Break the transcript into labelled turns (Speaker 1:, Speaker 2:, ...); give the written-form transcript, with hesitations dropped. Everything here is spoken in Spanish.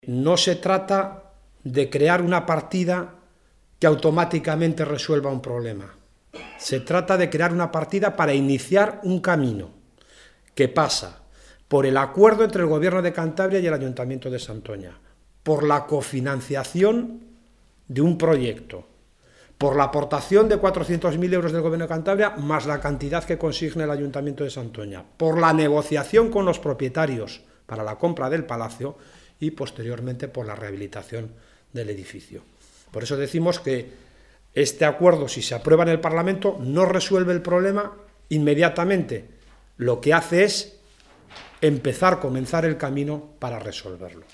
Speaker 1: No se trata de crear una partida que automáticamente resuelva un problema. Se trata de crear una partida para iniciar un camino que pasa por el acuerdo entre el Gobierno de Cantabria y el Ayuntamiento de Santoña, por la cofinanciación de un proyecto, por la aportación de 400.000 euros del Gobierno de Cantabria más la cantidad que consigne el Ayuntamiento de Santoña, por la negociación con los propietarios para la compra del palacio y posteriormente por la rehabilitación del edificio. Por eso decimos que este acuerdo, si se aprueba en el Parlamento, no resuelve el problema inmediatamente. Lo que hace es comenzar el camino para resolverlo.